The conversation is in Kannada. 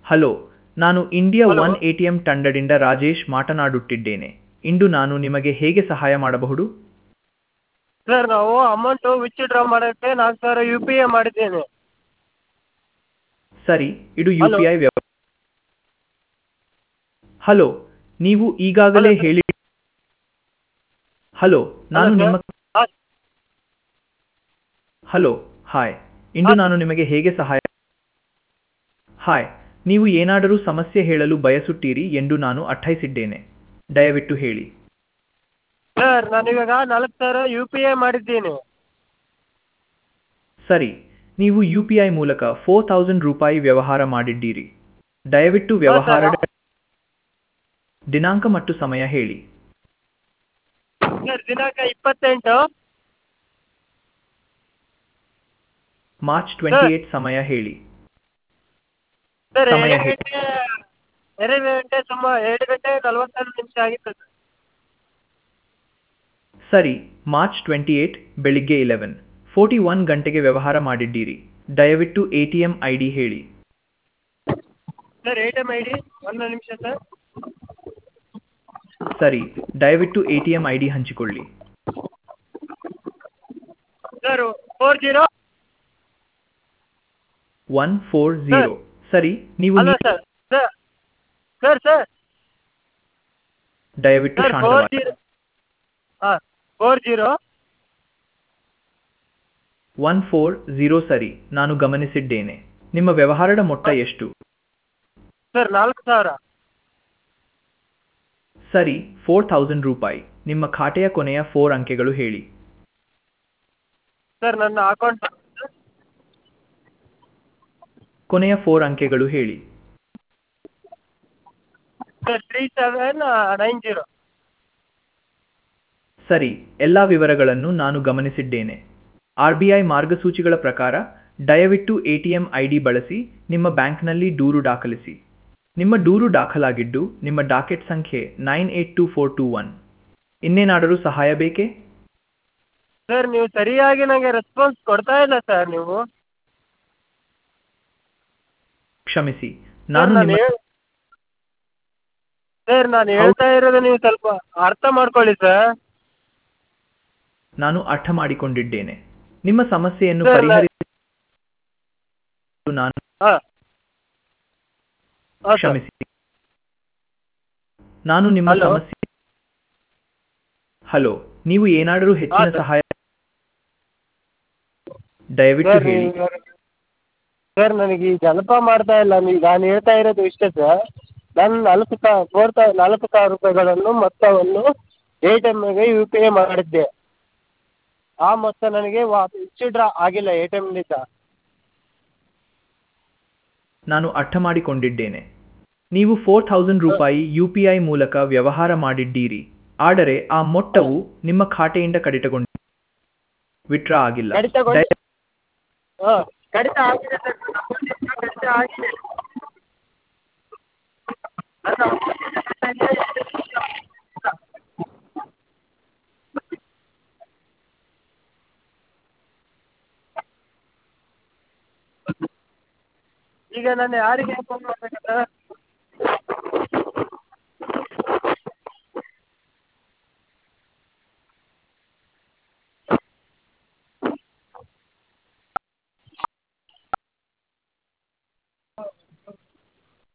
ಹಲೋ, ನಾನು ಇಂಡಿಯಾ ಹಲೋ ಒನ್ ಎಟಿಎಂ ತಂಡದಿಂದ ರಾಜೇಶ್ ಮಾತನಾಡುತ್ತಿದ್ದೇನೆ. ಇಂದು ನಾನು ನಿಮಗೆ ಹೇಗೆ ಸಹಾಯ ಮಾಡಬಹುದು? ಸರ್ ನಾವು ಅಮೌಂಟು ವಿತ್ಡ್ರಾ ಮಾಡೋಕ್ಕೆ 4,000 ಯು ಪಿ ಐ ಮಾಡಿದ್ದೇನೆ. ಸರಿ, ಇದು U hello P I hello, ನೀವು ಹಲೋ ಈಗಾಗಲೇ ಸರ್. ಹೇಳಿ. ಹಲೋ, ಹಲೋ ನಾನು ಸರ್. ನಿಮ್ಮ ಹಾಂ ಹಲೋ, ಹಾಯ್. ಇಂದು ಹಾಂ ನಾನು ಸರ್. ನಿಮಗೆ ಹೇಗೆ ಸಹಾಯ ಹಾಯ್, ನೀವು ಏನಾದರೂ ಸಮಸ್ಯೆ ಹೇಳಲು ಬಯಸುತ್ತೀರಿ ಎಂದು ನಾನು ಅರ್ಥೈಸಿದ್ದೇನೆ. ದಯವಿಟ್ಟು ಹೇಳಿ. ಸರ್ ನಾನಿವಾಗ 4,000 ಯು ಪಿ ಐ ಮಾಡಿದ್ದೀನಿ. ಸರಿ, ನೀವು ಯು ಪಿ ಐ ಮೂಲಕ 4,000 ರೂಪಾಯಿ ವ್ಯವಹಾರ ಮಾಡಿದ್ದೀರಿ. ದಯವಿಟ್ಟು ಹಾಂ ಸರ್. ವ್ಯವಹಾರದ ದಿನಾಂಕ ಮತ್ತು ಸಮಯ ಹೇಳಿ. ಸರ್ ದಿನಾಂಕ 28. ಮಾರ್ಚ್ ಸರ್ 28 ಸಮಯ ಹೇಳಿ. ಸರ್ ಸಮಯ 2 ಹೇಳಿ. ಗಂಟೆ 2 ಗಂಟೆ 2 ಗಂಟೆ 42 ನಿಮಿಷ ಆಗಿತ್ತು ಸರ್. ಸರಿ, ಮಾರ್ಚ್ 28 ಬೆಳಿಗ್ಗೆ 11:41 ಗಂಟೆಗೆ ವ್ಯವಹಾರ ಮಾಡಿದ್ದೀರಿ. ದಯವಿಟ್ಟು ಎಟಿಎಂ ಐ ಡಿ ಹೇಳಿ. Sir A T M I D ಒಂದು ನಿಮಿಷ ಸರ್. ಸರಿ, ದಯವಿಟ್ಟು ಎಟಿಎಂ ಐ ಡಿ ಹಂಚಿಕೊಳ್ಳಿ. ಸರ್ 40. 140. ಸರ್ ಸರಿ, ನೀವು ಅಲ್ಲ ಸರ್. ಸರ್ ಸರ್ ಸರ್ ದಯವಿಟ್ಟು ಸರ್ ಶಾಂತವಾಗಿ 40. ಹಾಂ 40. 140. ಸರಿ, ನಾನು ಗಮನಿಸಿದ್ದೇನೆ. ನಿಮ್ಮ ವ್ಯವಹಾರದ ಮೊತ್ತ ಹಾಂ ಎಷ್ಟು? ಸರ್ 4,000. ಸರಿ, 4,000 ರೂಪಾಯಿ. ನಿಮ್ಮ ಖಾತೆಯ ಕೊನೆಯ 4 ಅಂಕೆಗಳು ಹೇಳಿ. ಸರ್ ನನ್ನ ಅಕೌಂಟ್ ಕೊನೆಯ 4 ಅಂಕೆಗಳು ಹೇಳಿ. ಸರ್ 3790. ಸರಿ, ಎಲ್ಲ ವಿವರಗಳನ್ನು ನಾನು ಗಮನಿಸಿದ್ದೇನೆ. ಆರ್ ಬಿ ಐ ಮಾರ್ಗಸೂಚಿಗಳ ಪ್ರಕಾರ ದಯವಿಟ್ಟು ಎಟಿಎಂ ಐ ಡಿ ಬಳಸಿ ನಿಮ್ಮ ಬ್ಯಾಂಕ್ನಲ್ಲಿ ದೂರು ದಾಖಲಿಸಿ. ನಿಮ್ಮ ದೂರು ದಾಖಲಾಗಿದ್ದು ನಿಮ್ಮ ಡಾಕೆಟ್ ಸಂಖ್ಯೆ 982421. ಇನ್ನೇನಾದರೂ ಸಹಾಯ ಬೇಕೇ? ಸರ್ ನೀವು ಸರಿಯಾಗಿ ನನಗೆ ರೆಸ್ಪಾನ್ಸ್ ಕೊಡ್ತಾ ಇಲ್ಲ ಸರ್ ನೀವು. ಕ್ಷಮಿಸಿ, ಸರ್ ನಾನು ನಾನು ನಿಮ್ಮ ಸರ್ ನಾನು ಹೌದು, ಹೇಳ್ತಾ ಇರೋದು ನೀವು ಸ್ವಲ್ಪ ಅರ್ಥ ಮಾಡ್ಕೊಳ್ಳಿ ಸರ್. ನಾನು ಅರ್ಥ ಮಾಡಿಕೊಂಡಿದ್ದೇನೆ. ನಿಮ್ಮ ಸಮಸ್ಯೆಯನ್ನು ಸರ್ ಪರಿಹರಿಸಲು ನಾನು ಹಾಂ ಹಾಂ ಸರ್. ಕ್ಷಮಿಸಿ, ನಾನು ನಿಮ್ಮ ಹಲೋ ಸಮಸ್ಯೆ ಹಲೋ, ನೀವು ಏನಾದರೂ ಹಾಂ ಹೆಚ್ಚಿನ ಸರ್. ಸಹಾಯ ದಯವಿಟ್ಟು ಸರ್ ಹೇಳಿ. ನೀವು ಸರ್ ನನಗೆ ಈಗ ನೆನಪ ಮಾಡ್ತಾ ಇಲ್ಲ. ನೀವು ನಾನು ಹೇಳ್ತಾ ಇರೋದು ಇಷ್ಟೇ ಸರ್. ನಾನು 4,000 ರೂಪಾಯಿಗಳನ್ನು ಮೊತ್ತವನ್ನು ಎ ಟಿ ಎಮ್ಗೆ ಯು ಪಿ ಐ ಮಾಡಿದ್ದೆ. ಆ ಮೊತ್ತ ನನಗೆ ವಿತ್ಡ್ರಾ ಆಗಿಲ್ಲ ಎ ಟಿ ಎಮ್ನಿಂದ. ನಾನು ಅರ್ಥ ಮಾಡಿಕೊಂಡಿದ್ದೇನೆ. ನೀವು 4,000 ರೂಪಾಯಿ ಯು ಪಿ ಐ ಮೂಲಕ ವ್ಯವಹಾರ ಮಾಡಿದ್ದೀರಿ, ಆದರೆ ಆ ಮೊತ್ತವು ನಿಮ್ಮ ಖಾತೆಯಿಂದ ಕಡಿತಗೊಂಡು ವಿತ್ಡ್ರಾ ಆಗಿಲ್ಲ. ಕಡಿತಗೊಂಡು ಹಾಂ ಕಡಿತ ಆಗಿದೆ ಸರ್. ನನ್ನ ಅಕೌಂಟಿಂದ ಕಡಿತ ಆಗಿದೆ. ನನ್ನ ಅಕೌಂಟಿಂದ ಕಡಿತ ಆಗಿದೆ. ಈಗ ನಾನು ಯಾರಿಗೆ ಫೋನ್ ಮಾಡಬೇಕು ಸರ್?